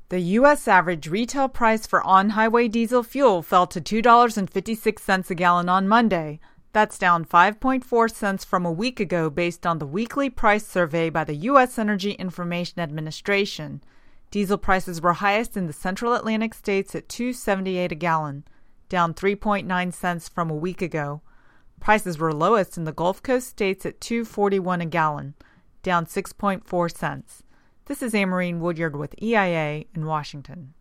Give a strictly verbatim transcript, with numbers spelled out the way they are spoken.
The U S average retail price for on-highway diesel fuel fell to two dollars and fifty-six cents a gallon on Monday. That's down five point four cents from a week ago based on the weekly price survey by the U S Energy Information Administration. Diesel prices were highest in the Central Atlantic states at two dollars and seventy-eight cents a gallon, down three point nine cents from a week ago. Prices were lowest in the Gulf Coast states at two dollars and forty-one cents a gallon, down six point four cents. This is Amarine Woodyard with E I A in Washington.